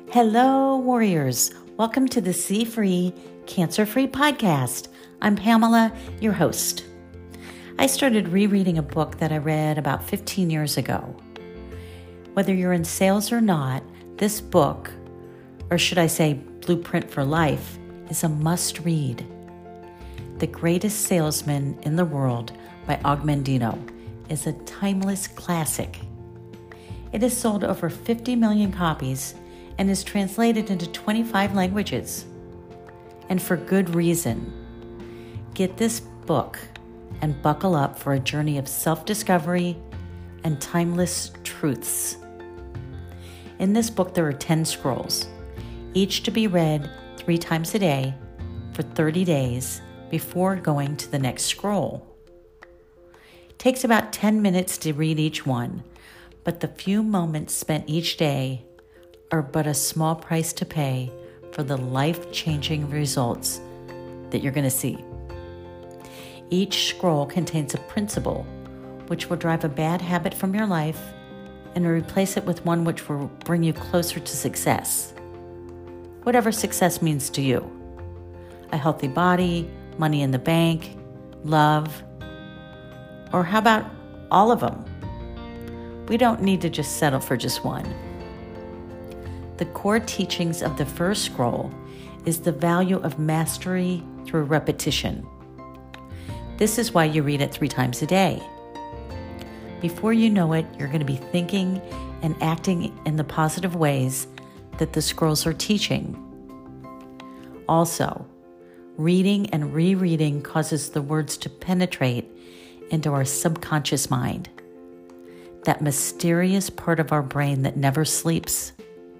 Hello, warriors. Welcome to the C-Free, Cancer-Free podcast. I'm Pamela, your host. I started rereading a book that I read about 15 years ago. Whether you're in sales or not, this book, or should I say Blueprint for Life, is a must-read. The Greatest Salesman in the World by Og Mandino is a timeless classic. It has sold over 50 million copies and is translated into 25 languages. And for good reason. Get this book and buckle up for a journey of self-discovery and timeless truths. In this book, there are 10 scrolls, each to be read 3 times a day for 30 days before going to the next scroll. It takes about 10 minutes to read each one, but the few moments spent each day are but a small price to pay for the life-changing results that you're going to see. Each scroll contains a principle which will drive a bad habit from your life and replace it with one which will bring you closer to success. Whatever success means to you. A healthy body, money in the bank, love, or how about all of them? We don't need to just settle for just one. The core teachings of the first scroll is the value of mastery through repetition. This is why you read it 3 times a day. Before you know it, you're going to be thinking and acting in the positive ways that the scrolls are teaching. Also, reading and rereading causes the words to penetrate into our subconscious mind, that mysterious part of our brain that never sleeps.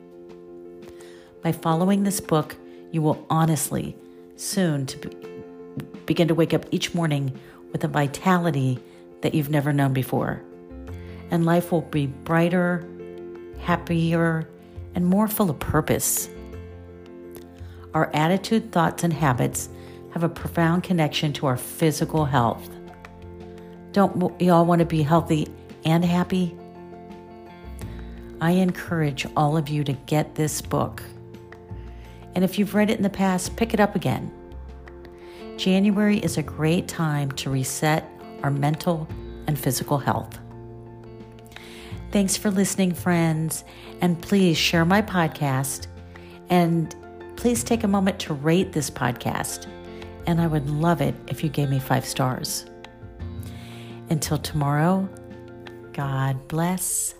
By following this book, you will honestly soon begin to wake up each morning with a vitality that you've never known before. And life will be brighter, happier, and more full of purpose. Our attitude, thoughts, and habits have a profound connection to our physical health. Don't we all want to be healthy and happy? I encourage all of you to get this book. And if you've read it in the past, pick it up again. January is a great time to reset our mental and physical health. Thanks for listening, friends, and please share my podcast, and please take a moment to rate this podcast, and I would love it if you gave me 5 stars. Until tomorrow, God bless.